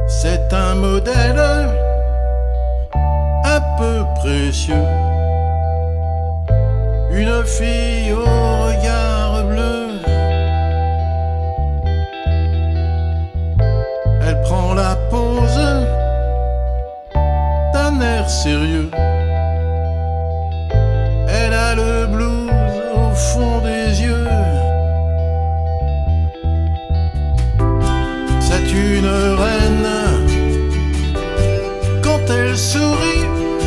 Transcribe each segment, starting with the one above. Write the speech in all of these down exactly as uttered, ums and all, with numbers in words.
C'est un modèle un peu précieux, une fille au regard bleu. Elle prend la pose d'un air sérieux. Elle a le blues au fond des yeux. C'est une reine quand elle sourit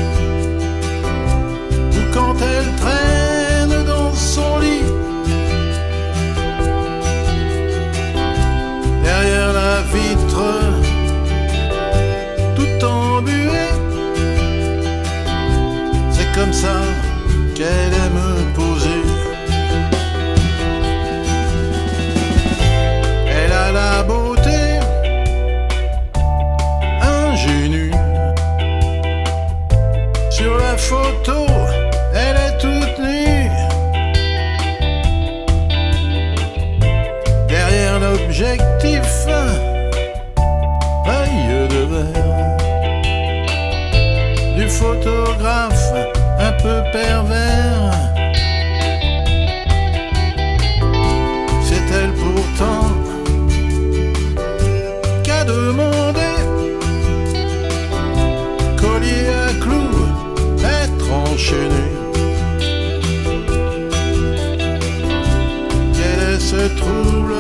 ou quand elle traîne dans son lit. Derrière la vitre, tout embué, c'est comme ça qu'elle aime poser. Elle a la beauté ingénue. Sur la photo, elle est toute nue. Derrière l'objectif, œil de verre du photographe un peu pervers. C'est elle pourtant qu'a demandé collier à clous, être enchaîné. Quel est ce trouble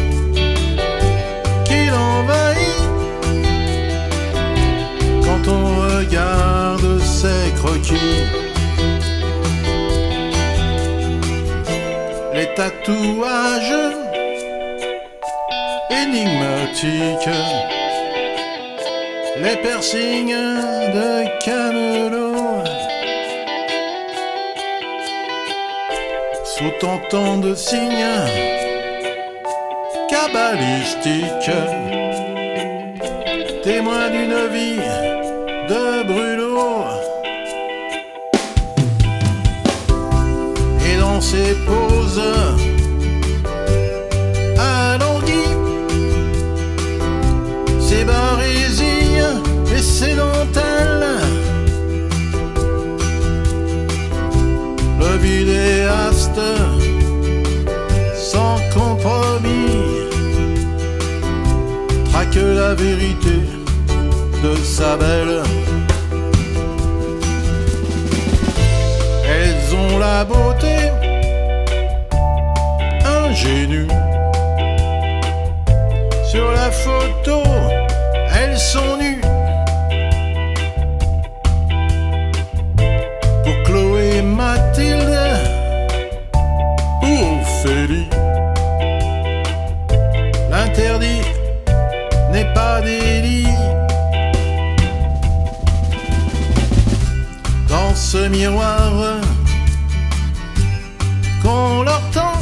qui l'envahit quand on regarde ses croquis? Les tatouages énigmatiques, les piercings de camelot, sous tant de signes cabalistiques, témoins d'une vie de brûlot. Et dans ses poses alanguies, ses barésilles et ses dentelles, le vidéaste sans compromis traque la vérité de sa belle. Elles ont la beauté ingénue. Sur la photo, elles sont nues. Pour Chloé, Mathilde ou Ophélie, l'interdit n'est pas délit. Dans ce miroir qu'on leur tend,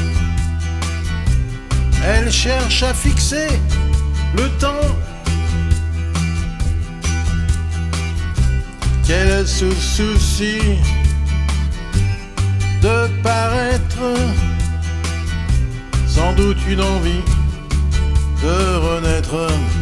elles cherchent à fixer le temps. Qu'elles se soucient de paraître, sans doute une envie de renaître.